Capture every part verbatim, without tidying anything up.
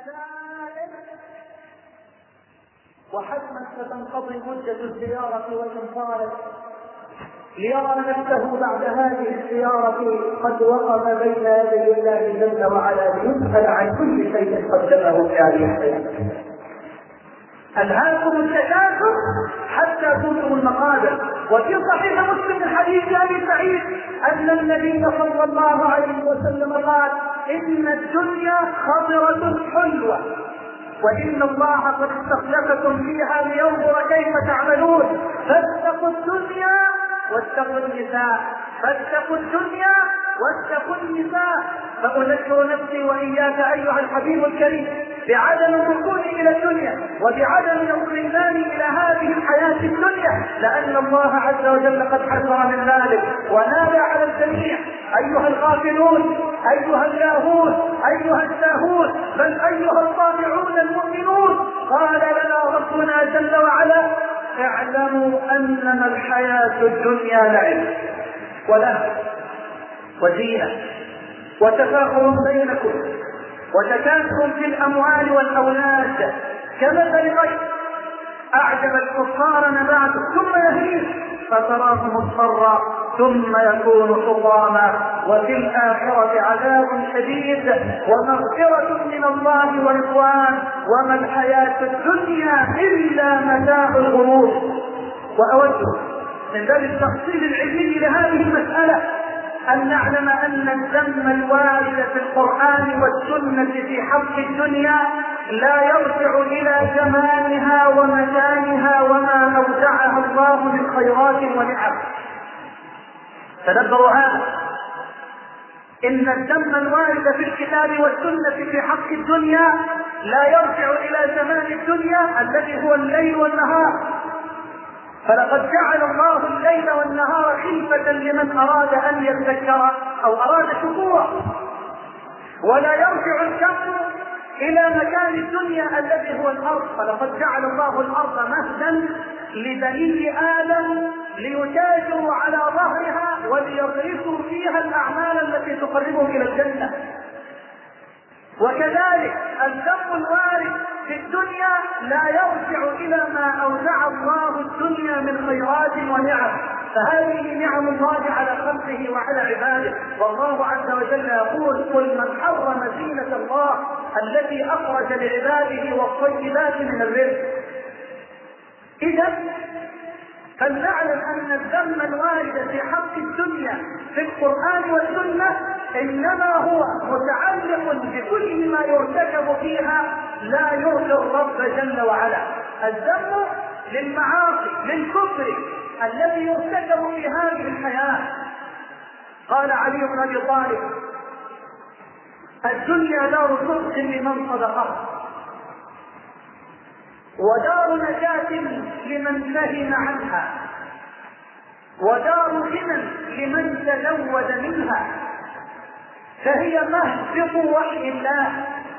زائر، وحتما ستنقضي مدة الزيارة والإنصار ليرى نفسه بعد هذه الزيارة قد وقف بين يدي الله جل وعلا ليسأل عن كل شيء قدمه في هذه الحياة. ألهاكم التكاثر حتى زرتم المقابر. وفي صحيح مسلم من حديث أبي سعيد أن النبي صلى الله عليه وسلم قال: إن الدنيا خضرة حلوة، وإن الله قد استخلفكم فيها لينظر كيف تعملون، فاتقوا الدنيا واتقوا النساء، فاتقوا الدنيا واتقوا النساء. فأذكر نفسي وإياك أيها الحبيب الكريم بعدم الركون إلى الدنيا وبعدم الاطمئنان إلى هذه الحياة الدنيا، لأن الله عز وجل قد حذر من ذلك ونادى على الجميع: أيها الغافلون، أيها اللاهون، أيها الساهون، بل أيها الطامعون المؤمنون. قال لنا ربنا جل وعلا: اعلموا أنما الحياة الدنيا لعب ولهو وزينة وتفاخر بينكم وتكاثر في الأموال والأولاد كمثل غيث أعجب الكفار نباته ثم يهيج فتراه مصفرا ثم يكون حطاما، وفي الآخرة عذاب شديد ومغفرة من الله ورضوان، وما الحياة الدنيا إلا متاع الغرور. وأود من باب التفصيل العلمي لهذه المسألة أن نعلم أن الذم الوارد في القرآن والسنة في حق الدنيا لا يرجع إلى زمانها ومكانها وما أودعها الله من خيرات ونعم. تدبروا هذا، إن الذم الوارد في الكتاب والسنة في حق الدنيا لا يرجع إلى زمان الدنيا الذي هو الليل والنهار، فلقد جعل الله الليل والنهار خلفة لمن أراد أن يذكر أو أراد شكورا. ولا يرجع الشر إلى مكان الدنيا الذي هو الأرض، فلقد جعل الله الأرض مهدا لبني آدم ليتاجروا على ظهرها وليضرسوا فيها الأعمال التي تقربهم إلى الجنة. وكذلك الذم الوارد في الدنيا لا يرجع إلى ما أودع الله الدنيا من خيرات ونعم، فهذه نعم الله على خلقه وعلى عباده. والله عز وجل يقول: قل من حرم زينة الله التي أخرج لعباده والطيبات من الرزق. إذا فلنعلم أن الذم الوارد في حق الدنيا في القرآن والسنة إنما هو متعلق بكل ما يرتكب فيها لا يرضي الرب جل وعلا. الذم للمعاصي للكفر الذي يرتكب في هذه الحياة. قال علي بن أبي طالب: الدنيا دار صدق لمن صدقها، ودار نجاة لمن فهم عنها، ودار غنى لمن تزود منها، فهي مهبط وحي الله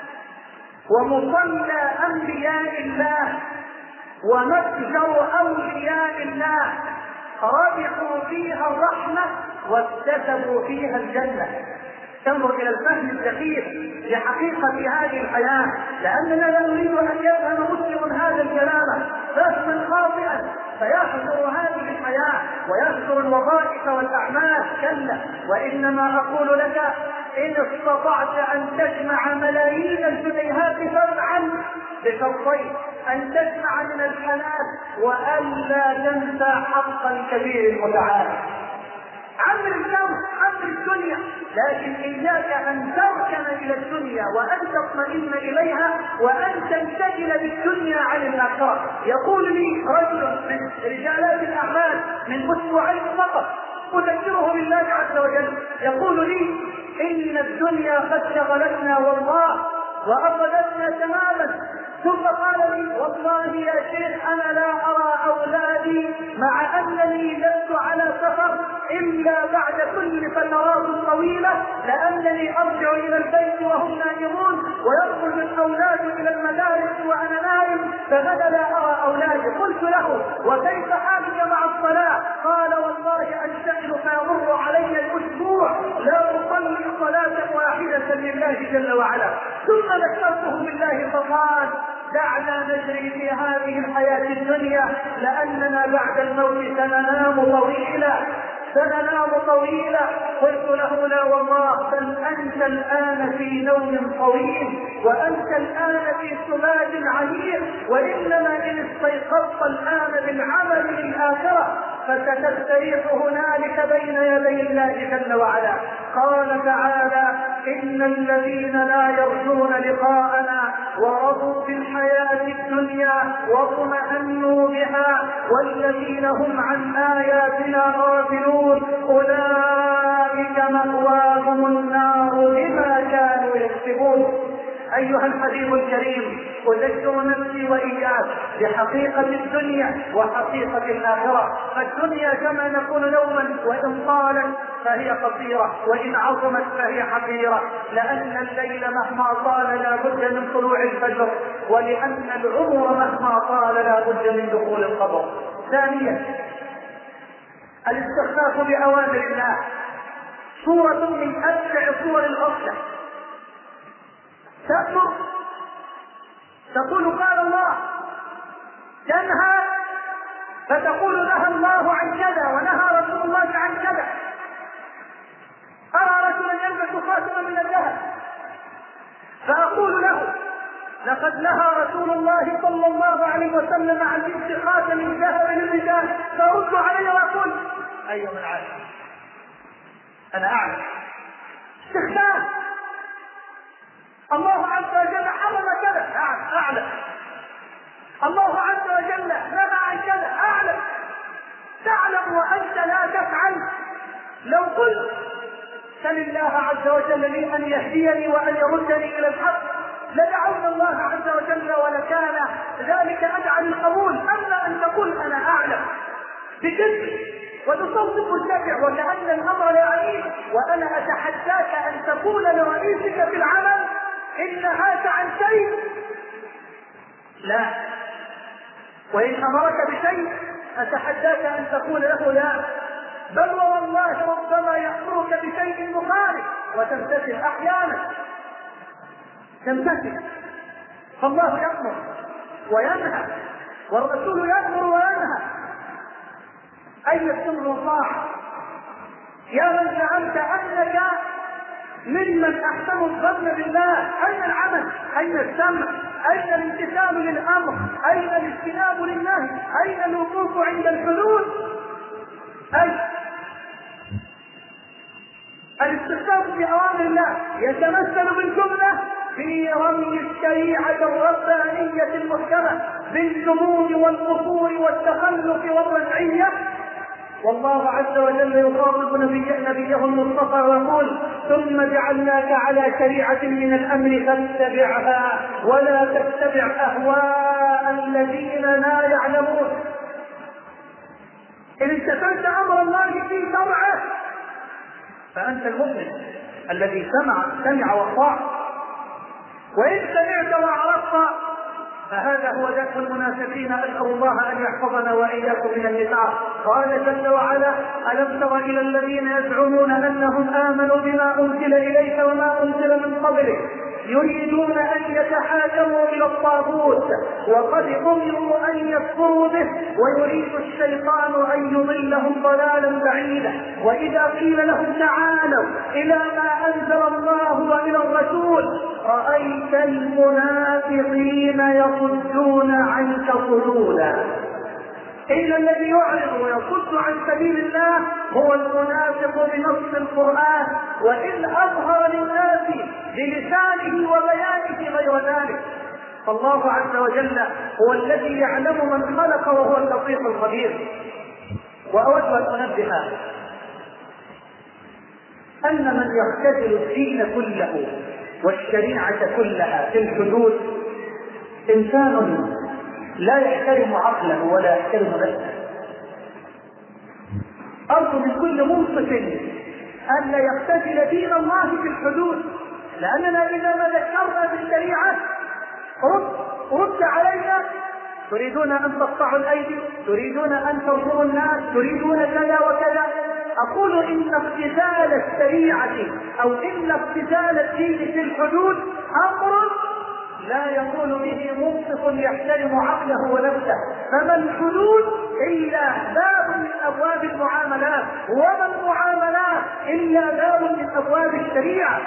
ومصلى أنبياء الله ومتجر أولياء الله، ربحوا فيها الرحمة واكتسبوا فيها الجنة. تنظر إلى الفهم الدقيق لحقيقة هذه الحياة، لأننا لا نريد أن يفهم مسلم هذا الكلام فهما خاطئا فيحضر هذه الحياة ويحضر الوظائف والأعمال، كلا، وإنما أقول لك: إن استطعت أن تجمع ملايين الجنيهات فافعل بشرطين: أن تجمع من الحلال وألا تنسى حق الكبير المتعال. عمر اليوم عمر الدنيا، لكن إياك أن تركن إلى الدنيا وأن تطمئن إليها وأن تنتقل بالدنيا عن الآخرة. يقول لي رجل من رجالات الأعمال من أسبوعين فقط، أذكره بالله عز وجل، يقول لي: إن الدنيا قد شغلتنا والله وأخذتنا تماما. ثم قال لي: والله يا شيخ أنا لا أرى أولادي مع أنني لست على سفر إلا بعد كل فترات طويلة، لأنني أرجع إلى البيت وهم نائمون ويخرج الأولاد إلى المدارس وأنا نائم، فغدا لا أرى أولادي. قلت له: وكيف حالك مع الصلاة؟ قال: والله أشتغل فيمر علي الأسبوع لا أصلي صلاة واحدة لله جل وعلا، ثم ذكرته بالله فقال دعنا نجري في هذه الحياة الدنيا لأننا بعد الموت سننام طويلا سننام طويلا. قلت له لا والله، بل أنت الآن في نوم طويل وأنت الآن في سبات عميق، وإنما إن استيقظت الآن بالعمل للآخرة فستستريح هنالك بين يدي الله جل وعلا. قال تعالى إن الذين لا يرجون لقاءنا ورضوا بالحياة الدنيا واطمأنوا بها والذين هم عن آياتنا غافلون أولئك مأواهم النار بما كانوا يكسبون. أيها الحبيب الكريم، أذكر نفسي وإياك بحقيقة الدنيا وحقيقة الآخرة. الدنيا كما نقول يوما وإن طالت فهي قصيرة وإن عظمت فهي حقيرة، لأن الليل مهما طال لا بد من طلوع الفجر، ولأن العمر مهما طال لا بد من دخول القبر. ثانيا الاستخفاف بأوامر الله، صورة من أبشع صور الغفلة. تأمر تقول قال الله، تنهى فتقول نهى الله عن كذا ونهى رسول الله عن كذا. أرى رجلا يلبس خاتما من الذهب فأقول له لقد نهى رسول الله صلى الله عليه وسلم عن لبس خاتم الذهب للرجال، فأرد عليه وأقول أيها من عارف أنا أعلم. استخفاف. الله عز وجل حرم كذا، نعم أعلم. الله عز وجل نهى عن كذا، أعلم. تعلم وأنت لا تفعل. لو قلت سل الله عز وجل لي أن يهديني وأن يردني إلى الحق لدعونا الله عز وجل ولكان ذلك أدعى للقبول. أما أن تقول أنا أعلم بكذب وتصدق الشافع وكأن الأمر لا يعنيك، وأنا أتحداك أن تقول لرئيسك في العمل إن هذا عن شيء لا، وإن أمرك بشيء أتحداك أن تقول له لا، بل والله ربما يأمرك بشيء مخالف وتمتثل أحيانا تمتثل. فالله يأمر وينهى والرسول يأمر وينهى، أين السمع والطاعة؟ يا من زعمت أنك ممن أحسن الظن بالله، أين العمل؟ أين السمع؟ أين الامتثال للأمر؟ أين الاجتناب للنهي؟ أين الوقوف عند الحدود؟ أي الاستخفاف بأوامر الله يتمثل بالجملة في رمي الشريعة الربانية المحكمة بالجمود والقصور والتخلف والرجعية. والله عز وجل يخاطب نبيه المصطفى ويقول ثم جعلناك على شريعة من الأمر فاتبعها ولا تتبع أهواء الذين لا يعلمون. إن امتثلت أمر الله في شرعه فأنت المؤمن الذي سمع سمع وأطاع، وإن سمعت وعرفت فهذا هو ذات المنافقين. أسأل الله أن يحفظنا وإياكم من النفاق. قال جل وعلا ألم تر إلى الذين يزعمون أنهم آمنوا بما أنزل إليك وما أنزل من قبلك يريدون أن يتحاكموا إلى الطاغوت وقد أمروا أن يكفروا به ويريد الشيطان أن يضلهم ضلالا بعيدا. وإذا قيل لهم تعالوا إلى ما أنزل الله وإلى الرسول رأيت المنافقين يصدون عنك صدودا. إلا الذي يعرض ويصد عن سبيل الله هو المنافق بنص القرآن، وإن أظهر للناس بلسانه وبيانه غير ذلك. فالله عز وجل هو الذي يعلم من خلق وهو اللطيف الخبير. وأود أن أنبه أن من يختزل الدين كله والشريعة كلها في الحدود إنسان لا يحترم عقله ولا يحترم نفسه. أرجو من كل منصف أن لا يختزل دين الله في الحدود، لأننا إذا ما ذكرنا بالشريعة رد, رد علينا تريدون أن تقطعوا الأيدي، تريدون أن ترجعوا الناس، تريدون كذا وكذا. أقول إن ابتذال الشريعة أو إن ابتذال الدين في الحدود أمر لا يقول به منصف يحترم عقله ونفسه، فما الحدود إلا باب من أبواب المعاملات، وما المعاملات إلا باب من أبواب الشريعة.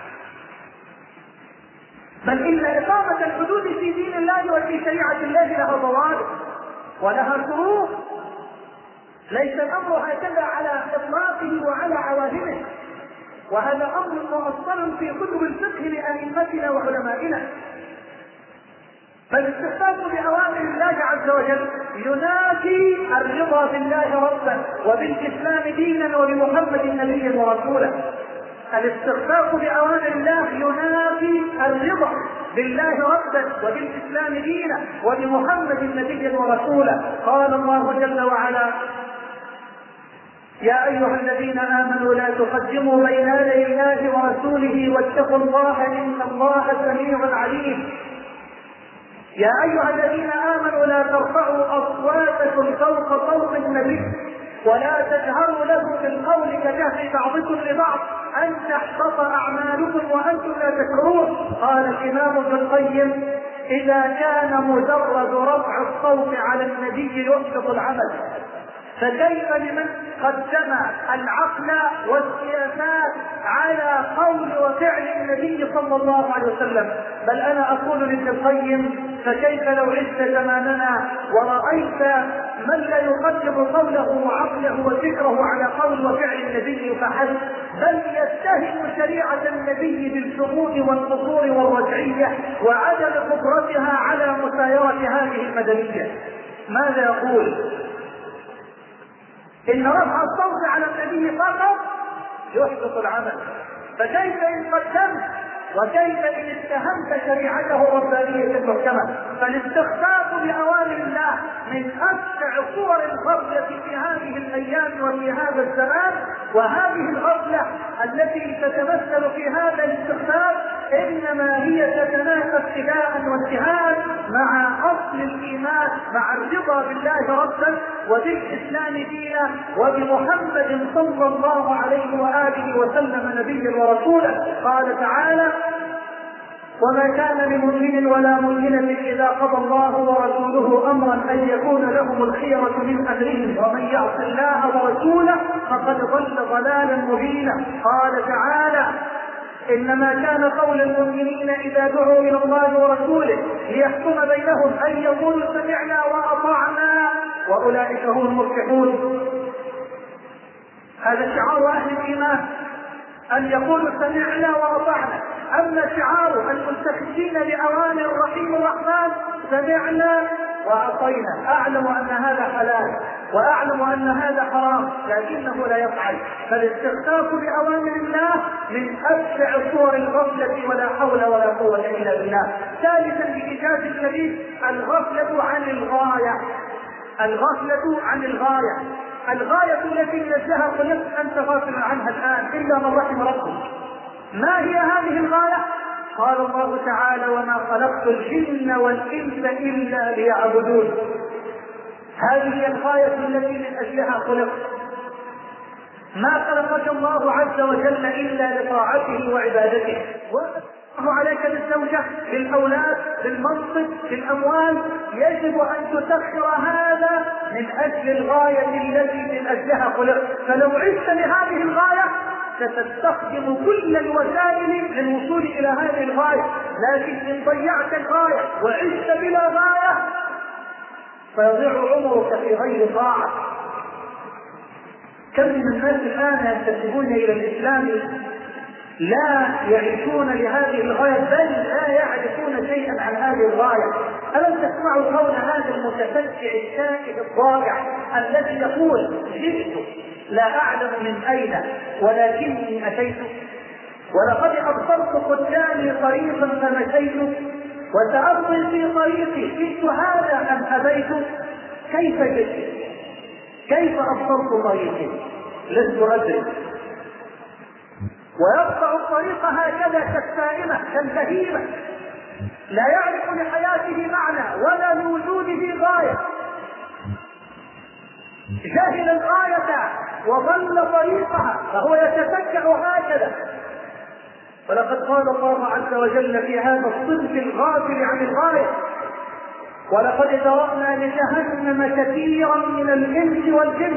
بل إن إقامة الحدود في دين الله وفي شريعة الله لها ضوابط ولها شروط، ليس الأمر هكذا على إطلاقه وعلى عواهنه، وهذا أمر مؤصل في كتب الفقه لأئمتنا وعلمائنا. فالاستخفاف بأوامر الله عز وجل ينافي الرضا بالله ربا وبالإسلام دينا وبمحمد نبيا ورسولا. الاستخفاف بأوامر الله ينافي الرضا بالله ربا وبالإسلام دينا وبمحمد نبيا ورسولا. قال الله جل وعلا: يا أيها الذين آمنوا لا تقدموا بين يدي الله ورسوله واتقوا الله إن الله سميع عليم. يا أيها الذين آمنوا لا ترفعوا أصواتكم فوق صوت النبي ولا تجهروا له بالقول كجهر بعضكم لبعض أن تحبط أعمالكم وأنتم لا تشعرون. قال الإمام ابن القيم: إذا كان مجرد رفع الصوت على النبي يحبط العمل، فكيف لمن قدم العقل والسياسات على قول وفعل النبي صلى الله عليه وسلم؟ بل أنا أقول لابن القيم: فكيف لو عشت زماننا ورأيت من لا يقدم قوله وعقله وفكره على قول وفعل النبي فحسب، بل يتهم شريعة النبي بالشذوذ والقصور والرجعية وعدم قدرتها على مسايرة هذه المدنية؟ ماذا يقول؟ إن رفع الصوت على النبي فقط يحبط العمل، فكيف إن قدمت وكيف إن اتهمت شريعته الربانية المحكمة؟ فالاستخفاف بأوامر الله من أبشع صور الغفلة في هذه الأيام وفي هذا الزمان، وهذه الغفلة التي تتمثل في هذا الاستخفاف إنما هي تتنافى ابتداء وانتهاء مع أصل الإيمان، مع الرضا بالله ربا وبالإسلام دينا وبمحمد صلى الله عليه وآله وسلم نبيا ورسولا. قال تعالى: وما كان لمؤمن ولا مؤمنة إذا قضى الله ورسوله أمرا أن يكون لهم الخيرة من أمرهم ومن يعص الله ورسوله فقد ضل ضلالا مبينا. قال تعالى: إنما كان قول المؤمنين إذا دعوا إلى الله ورسوله ليحكم بينهم أن يقولوا سمعنا وأطعنا وأولئك هم المفلحون. هذا شعار أهل الإيمان، أن يقولوا سمعنا وأطعنا. أما شعار المنتخبين لأوامر الرحيم الرحمن: سمعنا وأعطينا. أعلم أن هذا حلال وأعلم أن هذا حرام لكنه لا يفعل. فالاستخفاف بأوامر الله من أبشع صور الغفلة ولا حول ولا قوة إلا بالله. ثالثا بإيجاز الشديد الغفلة عن الغاية. الغفلة عن الغاية الغاية التي نزهها خلقت أنت غافل عنها الآن إلا من رحم ربك. ما هي هذه الغاية؟ قال الله تعالى: وما خلقت الجن والإنس إلا ليعبدون. هذه هي الغاية التي من أجلها خلقت. ما خلقك الله عز وجل إلا لطاعته وعبادته. الله عليك بالزوجة، بالأولاد، بالمنصب، بالأموال، يجب أن تسخر هذا من أجل الغاية التي من أجلها خلقت. فلو عشت لهذه الغاية ستستخدم كل الوسائل للوصول إلى هذه الغاية، لكن إن ضيعت الغاية وعشت بلا غاية فيضيع عمرك في غير طاعة. كم من الناس الآن ينتسبون إلى الإسلام لا يعيشون لهذه الغاية، بل لا يعرفون شيئا عن هذه الغاية. ألم تسمعوا قول هذا المتفكر التائه الضائع الذي يقول: جئت لا أعلم من أين ولكني أتيت، ولقد أبصرت قدامي طريقا فمشيت، وسأبطل في طريقي جئت هذا أم أبيت. كيف جئت؟ كيف أبصرت طريقي؟ لست أدري. ويقطع الطريق هكذا كالسائمة كالبهيمة، لا يعرف لحياته معنى ولا لوجوده غاية. جهل الغاية وضل طريقها فهو يتفكر هكذا. ولقد قال الله عز وجل في هذا الصدق الغافل عن الغاية: ولقد ذرأنا لجهنم كثيرا من الإنس والجن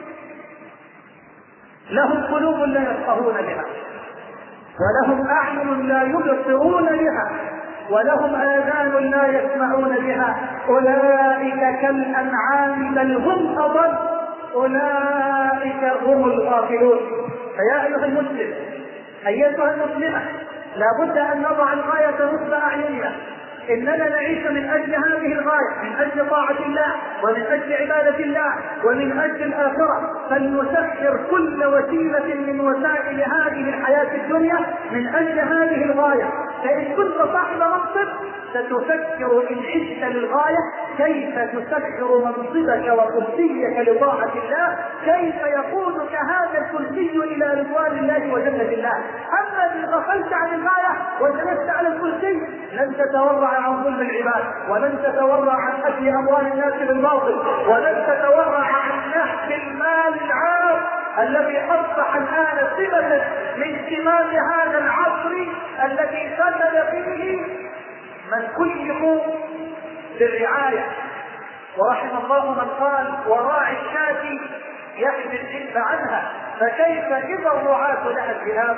لهم قلوب لا يفقهون بها، ولهم أعين لا يبصرون بها، ولهم آذان لا يسمعون بها، أولئك كالأنعام بل هم أضل، أولئك هم الغافلون. فيا أيها المسلم، أيتها المسلمة، لا بد أن نضع الغاية نصب أعيننا، إننا نعيش من أجل هذه الغاية، من أجل طاعة الله ومن أجل عبادة الله ومن أجل الآخرة، فلنسخر كل وسيلة من وسائل هذه الحياة الدنيا من أجل هذه الغاية. فإن كنت صاحب منصب ستفكر إن عشت للغاية كيف تسخر منصبك وكرسيك لطاعة الله، كيف يقودك هذا الكرسي إلى رضوان الله وجنة الله. أما إن غفلت عن الغاية وجلست على الكرسي لن تتورع عن ظلم العباد، ولن تتورع عن أكل أموال الناس بالباطل، ولن تتورع عن نهب المال العام الذي أصبح الآن صفة من سمات هذا العصر الذي فسد فيه من كلف بالرعاية. ورحم الله من قال: وراعي الشاة يحمي الذئب عنها، فكيف إذا الرعاة لها الذئاب؟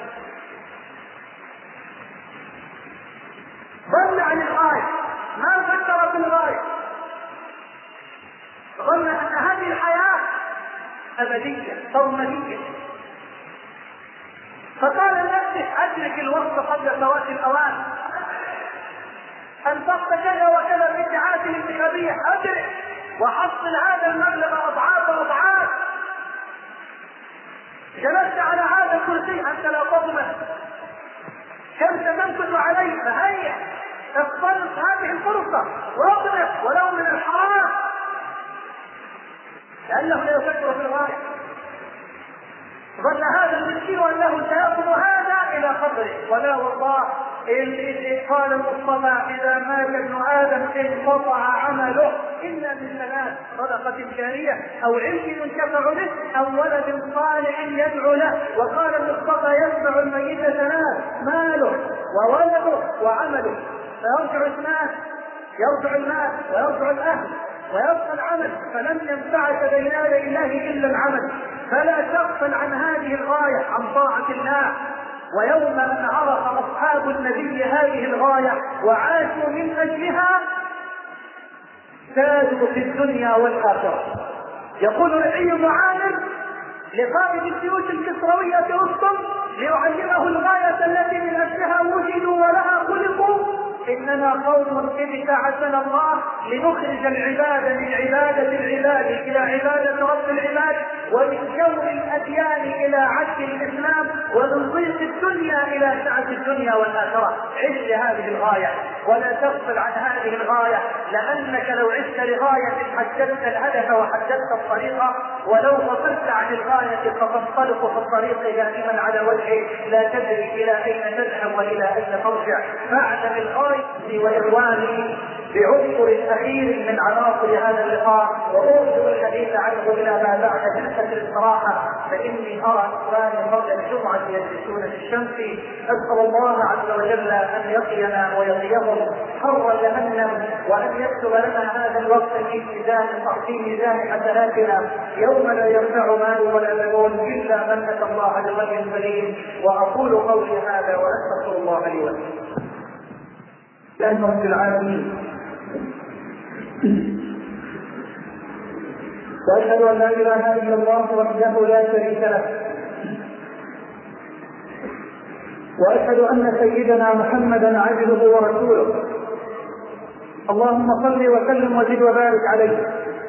ظن عن الغاية، ما فكر في الغاية، ظن أن هذه الحياة أبدية سرمدية، فقال لنفسه: أدرك الوقت قبل فوات الأوان، أنفقت كذا وكذا في الدعاية الانتخابية، أدرك وحصل هذا المبلغ أضعاف أضعاف. جلست على هذا الكرسي أنت لا تضمن كم ستمكث عليه، فهيا اقتنص هذه الفرصة واضرب ولو من الحرام، لأنه لا يفكر في الغاية. ظن هذا المسكين أنه سيأخذ هذا إلى قدره، ولا والله. قال المصطفى: إذا مات ابن آدم انقطع عمله إلا من ثلاث: صدقة جارية، أو علم ينتفع به، أو ولد صالح يدعو له. وقال المصطفى: يتبع الميت ثلاث: ماله وولده وعمله. فيرجع اثنان، يرجع المال ويرجع الأهل ويبقى العمل، فلم ينفعك بين يدي الله إلا العمل. فلا تغفل عن هذه الغاية، عن طاعة الله. ويوم أن عرف أصحاب النبي هذه الغاية وعاشوا من أجلها سادوا في الدنيا والآخرة. يقول رعي بن عامر لقائد الجيوش الكسروية في أسطم ليعلمه الغاية التي من أجلها وجدوا ولها خلقوا: إننا قوم ابتعثنا الله لنخرج العباد من عبادة العباد إلى عبادة رب العباد، ومن جور الأديان إلى عدل الإسلام، ومن ضيق الدنيا إلى سعة الدنيا والآخرة. عش لهذه الغاية ولا تغفل عن هذه الغاية، لأنك لو عشت لغاية حددت الهدف وحددت الطريقة، ولو غفلت عن الغاية فتنطلق في الطريق دائما على وجهه لا تدري إلى أين تذهب وإلى أين ترجع. فاعلم الغاية وإخواني بعنصر أخير من عناصر هذا اللقاء، وأرجو الحديث عنه إلى ما بعد جلسة الاستراحة، فإني أرى إخواني قبل الجمعة يجلسون في الشمس. أسأل الله عز وجل أن يقينا ويقيهم حر جهنم، وأن يكتب لنا هذا الوقت في ميزان في ميزان حسناتنا يوم لا ينفع مال ولا بنون إلا من أتى الله بوجه كريم. وأقول قولي هذا وأستغفر الله لي ولكم. لله رب العالمين، وأشهد أن لا إله إلا الله وحده لا شريك له، وأشهد أن سيدنا محمدا عبده ورسوله. اللهم صل وسلم وزد وبارك عليه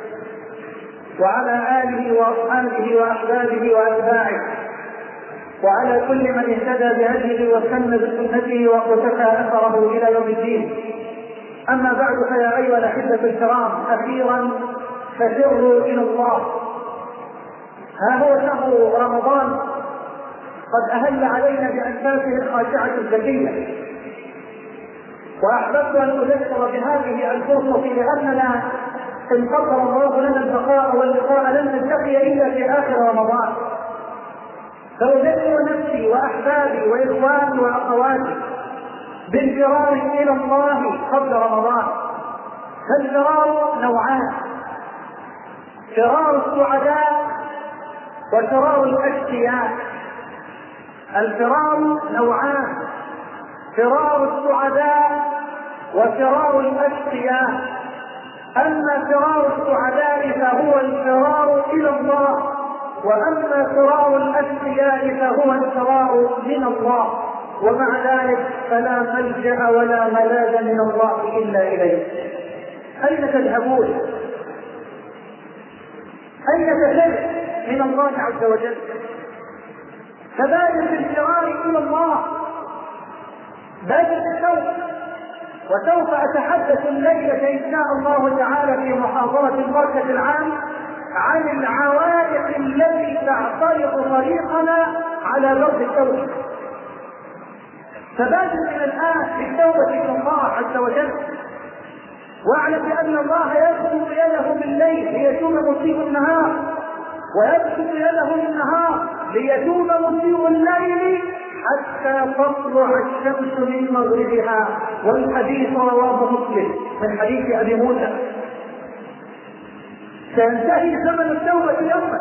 وعلى آله وأصحابه وأحبابه وأتباعه، وعلى كل من اهتدى بهديه واستنى بسنته وقتفى أثره إلى يوم الدين. أما بعد، فيا أيها الأحبة الكرام، أخيرا فسروا إلى الله. ها هو شهر رمضان قد أهل علينا بأنفاسه الخاشعة الزكية، وأحببت أن أذكر بهذه الفرصة لأننا إن قدر الله لنا البقاء واللقاء لن نلتقي إلا في آخر رمضان. فأذكر نفسي وأحبابي وإخواني وأخواتي بالفرار إلى الله قبل رمضان. فالفرار نوعان: فرار السعداء وفرار الأشقياء. الفرار نوعان: فرار السعداء وفرار الأشقياء. أما فرار السعداء فهو الفرار إلى الله، وأما فرار الأشقياء فهو الفرار من الله، ومع ذلك فلا ملجأ ولا ملاذ من الله إلا إليه. أين تذهبون؟ أين تفر من الله عز وجل؟ فبادر بالفرار إلى الله، بادر بالتوبة. وسوف أتحدث الليلة إن شاء الله تعالى في محاضرة المركز العام عن العوائق التي تعترض طريقنا على درب التوبة. فبادر من الآن بالتوبة إلى الله عز وجل، واعلم بأن الله يبسط يده بالليل ليتوب مسيء النهار، ويبسط يده بالنهار ليتوب مسيء الليل حتى تطلع الشمس من مغربها. والحديث رواه مسلم من حديث أبي موسى. سينتهي زمن التوبة يوما،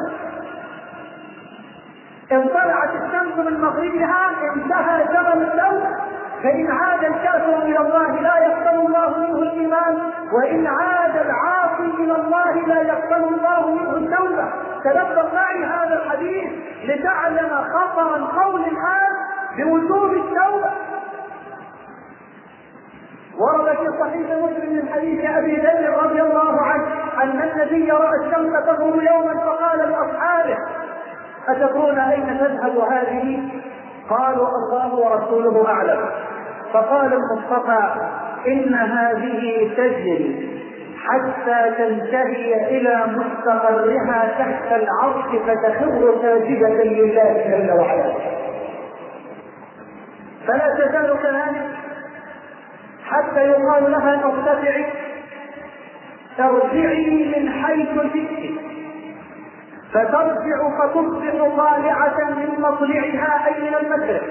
إن طلعت الشمس من مغربها انتهى زمن التوبة. فإن عاد الكافر إلى الله لا يقبل الله منه الإيمان، وإن عاد العاصي إلى الله لا يقبل الله منه التوبة. تدبر معي هذا الحديث لتعلم خطر القول الآن بوجوب التوبة. ورد في صحيح مسلم من حديث أبي ذر رضي الله عنه أن النبي رأى الشمس تغرب يوما فقال لأصحابه: أتدرون أين تذهب هذه؟ قالوا: الله ورسوله أعلم. فقال المصطفى: إن هذه تجري حتى تنتهي إلى مستقرها تحت العرش فتخر ساجدة لله جل وعلا. فلا تزال كذلك حتى يقال لها: ارتفعي، ترجعي من حيث جئت، فترجع فتصبح طالعة من مطلعها أي من المشرق،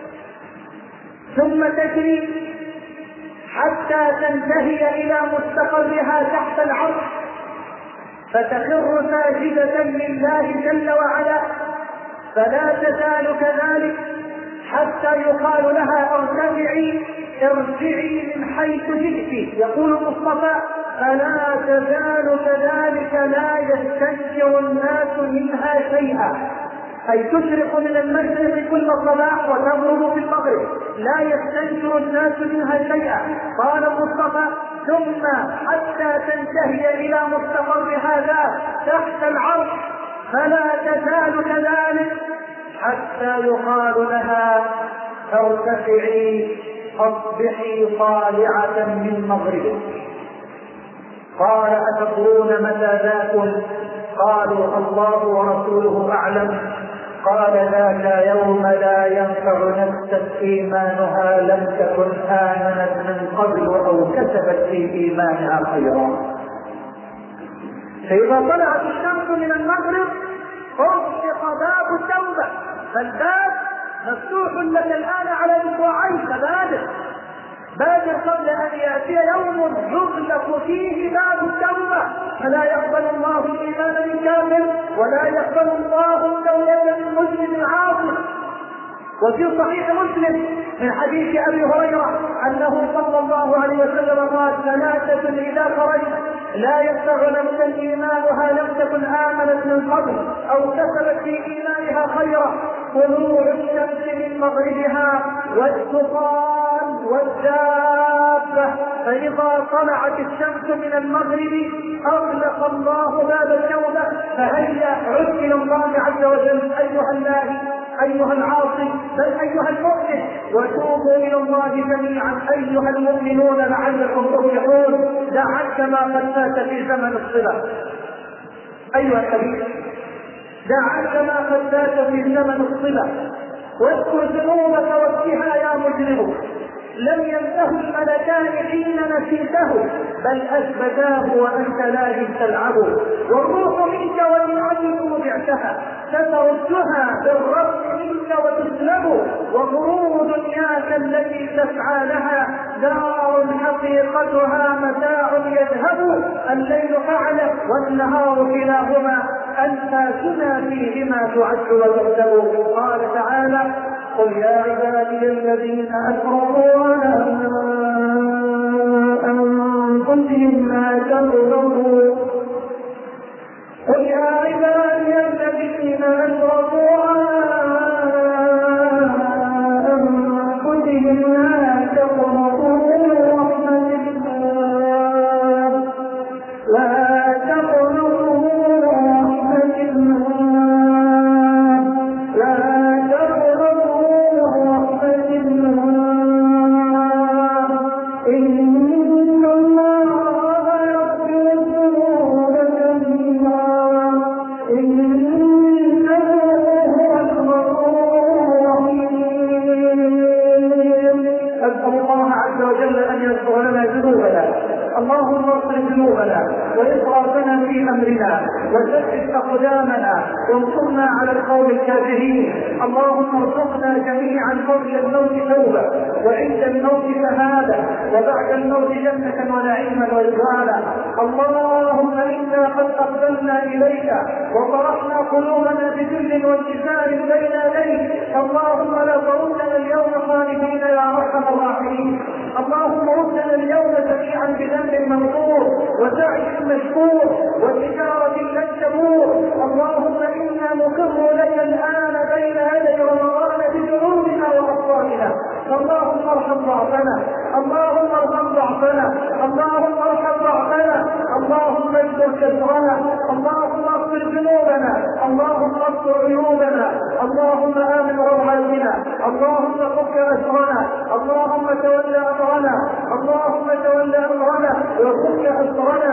ثم تجري حتى تنتهي إلى مستقرها تحت العرش فتخر ساجدة لله جل وعلا. فلا تزال كذلك حتى يقال لها: ارتفعي، ارجعي من حيث جئت. يقول المصطفى: فلا تزال كذلك لا يستنكر الناس منها شيئا، أي تشرق من المشرق كل صباح وتغرب في المغرب، لا يستنكر الناس منها شيئا. قال المصطفى: ثم حتى تنتهي إلى مستقر هذا تحت العرش، فلا تزال كذلك حتى يقال لها: ارتفعي، اصبحي طالعة من مغربك. قال: أتدرون متى ذاك؟ قالوا: الله ورسوله أعلم. قال: ذاك يوم لا ينفع نفسا إيمانها لم تكن آمنت من قبل أو كسبت في إيمانها خيرا. فإذا طلعت الشمس من المغرب أغلق باب التوبة، فالباب مفتوح لك الآن على أسبوعين. فبادر بادر قبل أن يأتي يوم يغلق فيه باب التوبة، فلا يقبل الله الإيمان من كافر، ولا يقبل الله التوبة من مسلم عاصي. وفي صحيح مسلم من حديث أبي هريرة أنه صلى الله عليه وسلم قال: ثلاثة إذا خرجت لا ينفع نفسا إيمانها لم تكن آمنت من قبل أو كسبت في إيمانها خيرا: طلوع الشمس من مغربها، والسلطان، والدابة. فإذا طلعت الشمس من المغرب أغلق الله باب التوبة. فهيا عد إلى الله عز وجل أيها اللاهي، أيها العاصي، بل أيها المؤمن، وتوبوا إلى الله جميعا أيها المؤمنون لعلكم تفلحون. دعك ما قد فات في زمن الصلة أيها الحبيب، دعك ما قد فات في زمن الصلة، واذكر ذنوبك وابكها يا مجرم. لم ينته الملكان حين نسيته، بل أثبتاه وأنت لاهٍ تلعبه. والروح منك وإن عدت وضعتها ستردها بالرفض منك وتسلب. وغرور دنياك التي تسعى لها دار حقيقتها متاع يذهب. الليل فعله والنهار كلاهما أنفاسنا فيهما تعد وتحسب. قال تعالى: قل يا عبادي الذين أسرفوا على أنفسهم لا تقنطوا قل يا عبادي الذين أسرفوا على أنفسهم لا تقنطوا من رحمة الله لا تقنطوا من رحمة الله لا تقنطوا من رحمة الله إن الله يغفر الذنوب جميعا إنه هو الغفور الرحيم. أسأل الله عز وجل أن يغفر لنا ذنوبنا. اللهم اغفر ذنوبنا وإسرافنا في أمرنا وثبت أقدامنا وانصرنا على القوم الكافرين. اللهم ارزقنا جميعا قبل الموت توبة وعند الموت شهادة وبعد الموت جنة ونعيما ورضوانا. اللهم إنا قد أقبلنا إليك وطرحنا قلوبنا بذل وانكسار بين يديك. اللهم لا تردنا اليوم خالدين يا أرحم الراحمين. اللهم ردنا اليوم جميعا بذنب مغفور وسعي مشكور وتجارة لن تبور. اللهم إنا نقر لك الآن بين يدي رمضان بذنوبنا وأخطائنا. اللهم ارحم ضعفنا اللهم ارحم ضعفنا اللهم ارحم ضعفنا اللهم اجبر كسرنا اللهم اغفر ذنوبنا اللهم اغفر عيوبنا اللهم آمن روعاتنا اللهم فك أسرنا اللهم تولى أمرنا اللهم تولى أمرنا وفك أسرنا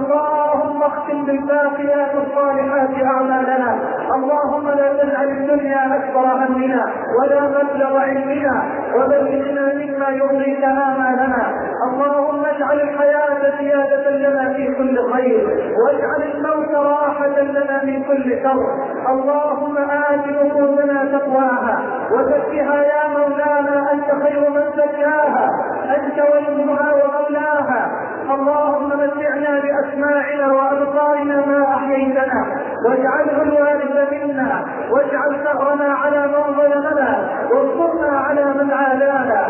اللهم اختم بالباقيات الصالحات أعمالنا. اللهم لا تجعل الدنيا أكبر همنا ولا مبلغ علمنا وبلغنا مما يرضيك آمالنا. اللهم اجعل الحياة زيادة لنا في كل خير واجعل الموت راحة لنا من كل شر. اللهم آت نفوسنا تقواها وزكها يا مولانا أنت خير من زكاها أنت وليها ومولاها. اللهم متعنا بأسماعنا وأبصارنا ما أحييتنا واجعله الوارث منا واجعل ثأرنا على من ظلمنا وانصرنا على من عادانا.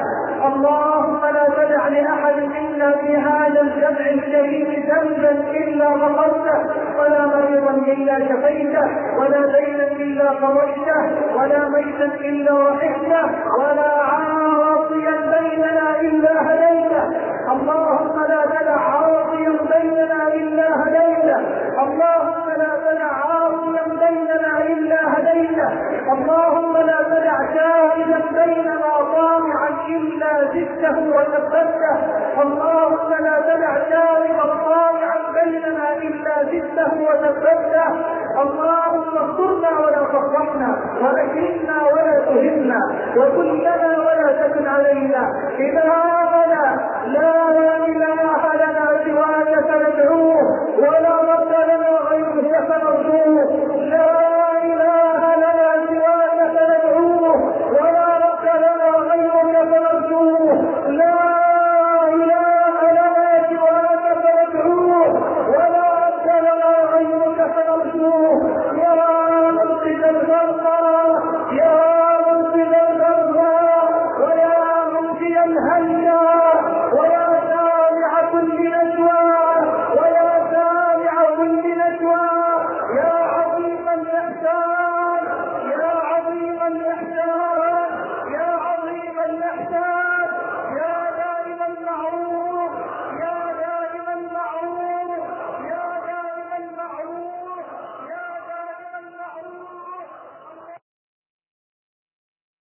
اللهم لا تدع لأحد منا في هذا الجمع الكريم ذنبا إلا غفرته ولا مريضا إلا شفيته ولا دينا إلا قضيته ولا ميتا إلا رحمته ولا عاصيا بيننا إلا هديته. اللهم لا تدع عاصيا بيننا إلا هديته اللهم لا تدع عاصيا بيننا إلا هديته اللهم لا تدع شاهدا بيننا طامعا إلا زدته وثبته اللهم لا تدع شاهدا طامعا بيننا إلا زدته وثبته. اللهم اغفرنا ولا تفضحنا وأكرمنا ولا تهنا وكن لنا ولا تكن علينا إلهنا لا